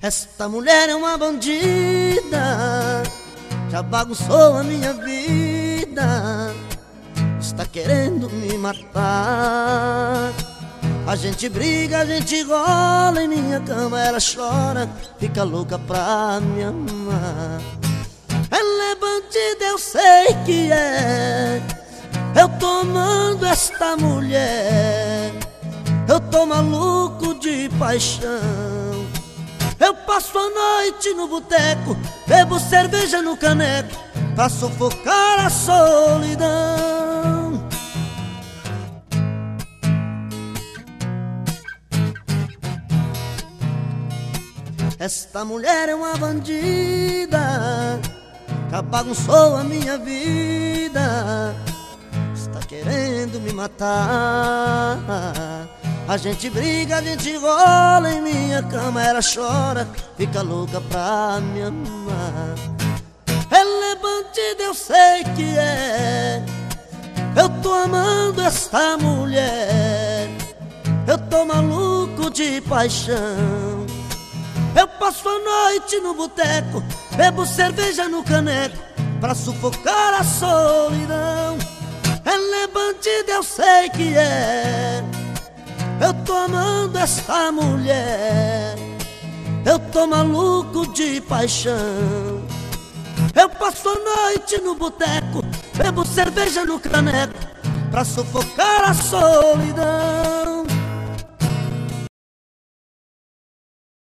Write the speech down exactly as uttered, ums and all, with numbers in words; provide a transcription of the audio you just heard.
Esta mulher é uma bandida, já bagunçou a minha vida, está querendo me matar. A gente briga, a gente rola em minha cama, ela chora, fica louca pra me amar. Ela é bandida, eu sei que é, eu tô amando esta mulher, eu tô maluco de paixão. Eu passo a noite no boteco, bebo cerveja no caneco, pra sufocar a solidão. Esta mulher é uma bandida, já bagunçou a minha vida, está querendo me matar. A gente briga, a gente rola em minha cama, ela chora, fica louca pra me amar. Ela é bandida, eu sei que é, eu tô amando esta mulher, eu tô maluco de paixão. Eu passo a noite no boteco, bebo cerveja no caneco, pra sufocar a solidão. Ela é bandida, eu sei que é, eu tô amando esta mulher, eu tô maluco de paixão. Eu passo a noite no boteco, bebo cerveja no caneco, pra sufocar a solidão.